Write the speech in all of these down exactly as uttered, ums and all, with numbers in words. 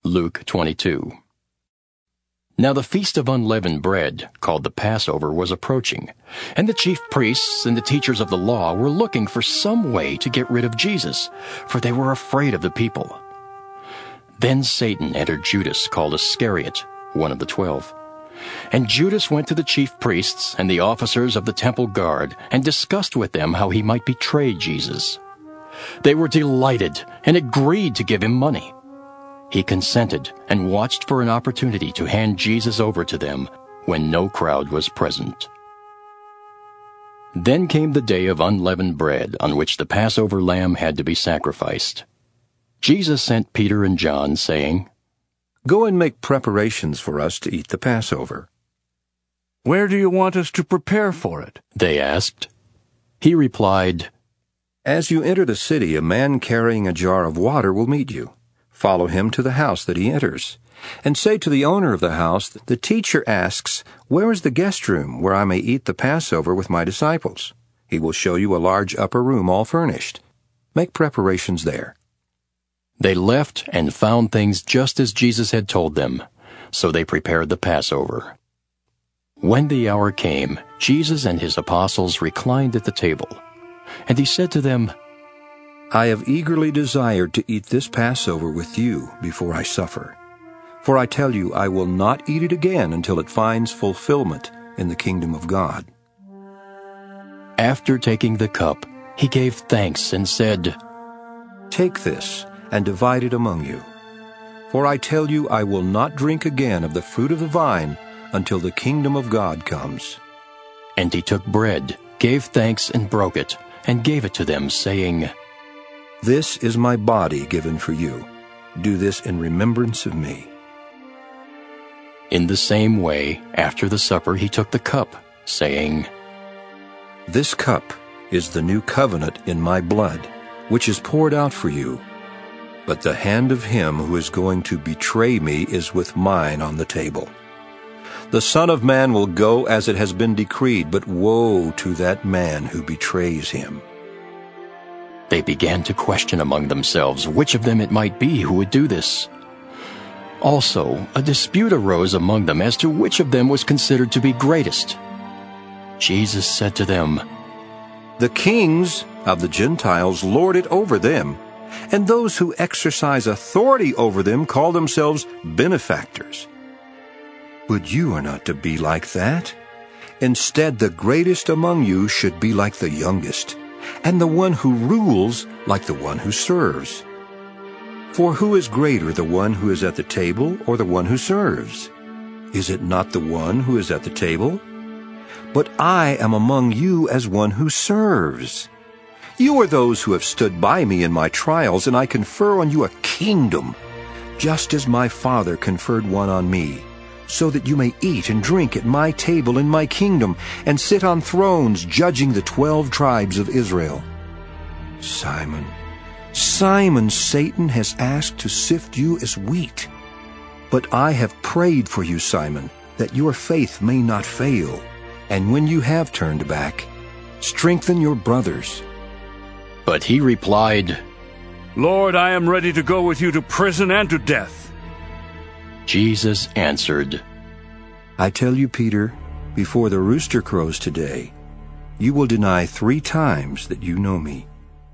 Luke twenty-two. Now the feast of unleavened bread, called the Passover, was approaching, and the chief priests and the teachers of the law were looking for some way to get rid of Jesus, for they were afraid of the people. Then Satan entered Judas, called Iscariot, one of the twelve. And Judas went to the chief priests and the officers of the temple guard and discussed with them how he might betray Jesus. They were delighted and agreed to give him money. He consented and watched for an opportunity to hand Jesus over to them when no crowd was present. Then came the day of unleavened bread on which the Passover lamb had to be sacrificed. Jesus sent Peter and John, saying, "Go and make preparations for us to eat the Passover." "Where do you want us to prepare for it?" they asked. He replied, "As you enter the city, a man carrying a jar of water will meet you. Follow him to the house that he enters, and say to the owner of the house, 'The teacher asks, where is the guest room where I may eat the Passover with my disciples?' He will show you a large upper room all furnished. Make preparations there." They left and found things just as Jesus had told them, so they prepared the Passover. When the hour came, Jesus and his apostles reclined at the table, and he said to them, "I have eagerly desired to eat this Passover with you before I suffer. For I tell you, I will not eat it again until it finds fulfillment in the kingdom of God." After taking the cup, he gave thanks and said, "Take this and divide it among you. For I tell you, I will not drink again of the fruit of the vine until the kingdom of God comes." And he took bread, gave thanks and broke it, and gave it to them, saying, "This is my body given for you. Do this in remembrance of me." In the same way, after the supper he took the cup, saying, "This cup is the new covenant in my blood, which is poured out for you. But the hand of him who is going to betray me is with mine on the table. The Son of Man will go as it has been decreed, but woe to that man who betrays him." They began to question among themselves which of them it might be who would do this. Also, a dispute arose among them as to which of them was considered to be greatest. Jesus said to them, "The kings of the Gentiles lord it over them, and those who exercise authority over them call themselves benefactors. But you are not to be like that. Instead, the greatest among you should be like the youngest, and the one who rules like the one who serves. For who is greater, the one who is at the table or the one who serves? Is it not the one who is at the table? But I am among you as one who serves. You are those who have stood by me in my trials, and I confer on you a kingdom, just as my Father conferred one on me, so that you may eat and drink at my table in my kingdom, and sit on thrones judging the twelve tribes of Israel. Simon, Simon, Satan has asked to sift you as wheat. But I have prayed for you, Simon, that your faith may not fail. And when you have turned back, strengthen your brothers." But he replied, "Lord, I am ready to go with you to prison and to death." Jesus answered, "I tell you, Peter, before the rooster crows today, you will deny three times that you know me."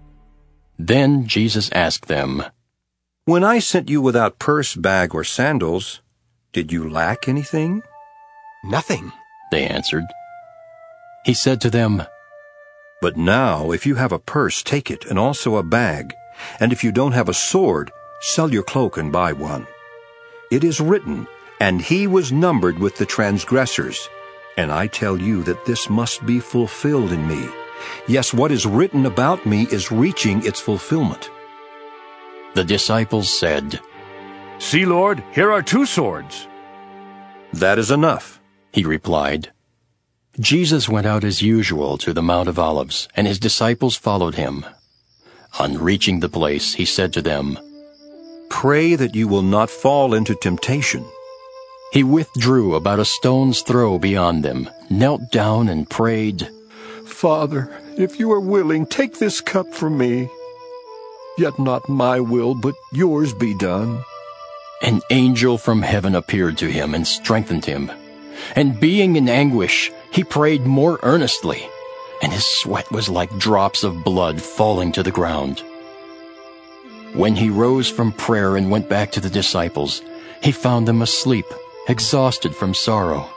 Then Jesus asked them, "When I sent you without purse, bag, or sandals, did you lack anything?" "Nothing," they answered. He said to them, "But now, if you have a purse, take it, and also a bag. And if you don't have a sword, sell your cloak and buy one. It is written, 'And he was numbered with the transgressors.' And I tell you that this must be fulfilled in me. Yes, what is written about me is reaching its fulfillment." The disciples said, "See, Lord, here are two swords." "That is enough," he replied. Jesus went out as usual to the Mount of Olives, and his disciples followed him. On reaching the place, he said to them, "Pray that you will not fall into temptation." He withdrew about a stone's throw beyond them, knelt down and prayed, "Father, if you are willing, take this cup from me. Yet not my will, but yours be done." An angel from heaven appeared to him and strengthened him. And being in anguish, he prayed more earnestly, and his sweat was like drops of blood falling to the ground. When he rose from prayer and went back to the disciples, he found them asleep, exhausted from sorrow.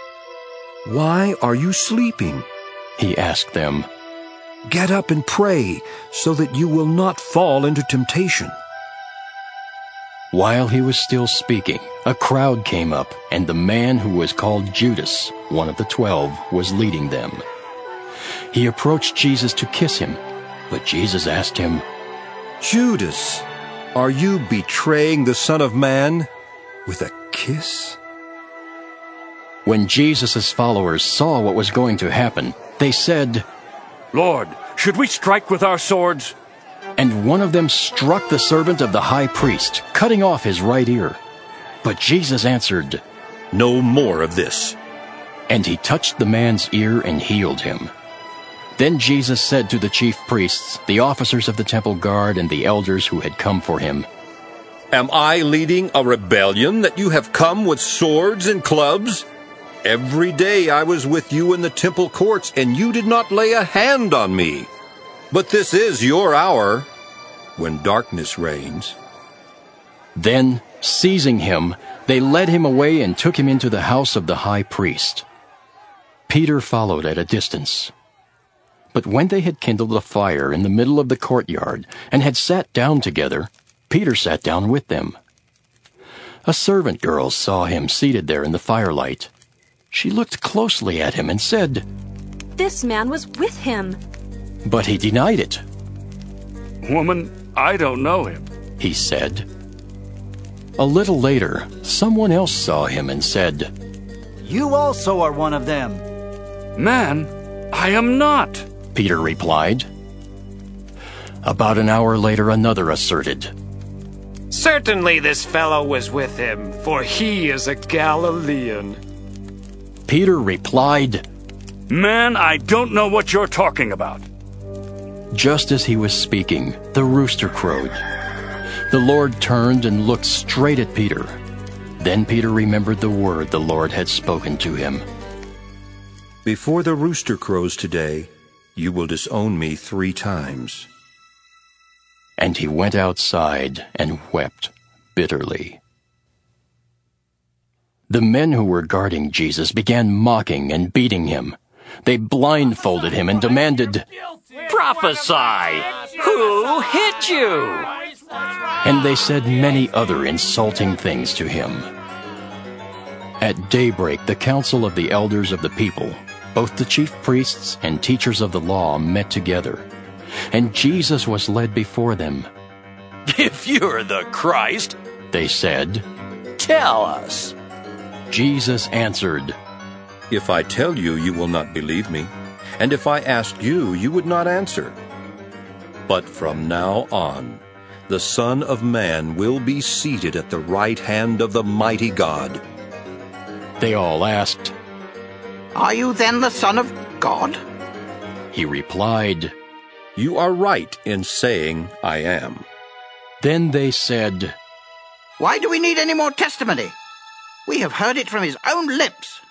"Why are you sleeping?" He asked them. "Get up and pray, so that you will not fall into temptation." While he was still speaking, a crowd came up, and the man who was called Judas, one of the twelve, was leading them. He approached Jesus to kiss him, but Jesus asked him, "Judas, are you betraying the Son of Man with a kiss?" When Jesus' followers saw what was going to happen, they said, Lord, should we strike with our swords? And one of them struck the servant of the high priest, cutting off his right ear. But Jesus answered, "No more of this." And he touched the man's ear and healed him. Then Jesus said to the chief priests, the officers of the temple guard, and the elders who had come for him, "Am I leading a rebellion that you have come with swords and clubs? Every day I was with you in the temple courts, and you did not lay a hand on me. But this is your hour, when darkness reigns." Then, seizing him, they led him away and took him into the house of the high priest. Peter followed at a distance. But when they had kindled a fire in the middle of the courtyard and had sat down together, Peter sat down with them. A servant girl saw him seated there in the firelight. She looked closely at him and said, "This man was with him." But he denied it. Woman, I don't know him, he said. A little later, someone else saw him and said, "You also are one of them." Man, I am not, Peter replied. About an hour later, another asserted, "Certainly this fellow was with him, for he is a Galilean." Peter replied, Man, I don't know what you're talking about. Just as he was speaking, the rooster crowed. The Lord turned and looked straight at Peter. Then Peter remembered the word the Lord had spoken to him. "Before the rooster crows today, you will disown me three times." And he went outside and wept bitterly. The men who were guarding Jesus began mocking and beating him. They blindfolded him and demanded, "Prophesy! Who hit you?" And they said many other insulting things to him. At daybreak, the council of the elders of the people, both the chief priests and teachers of the law, met together, and Jesus was led before them. "If you're the Christ," they said, "tell us." Jesus answered, "If I tell you, you will not believe me, and if I asked you, you would not answer. But from now on, the Son of Man will be seated at the right hand of the mighty God." They all asked, "Are you then the Son of God?" He replied, "You are right in saying I am." Then they said, "Why do we need any more testimony? We have heard it from his own lips."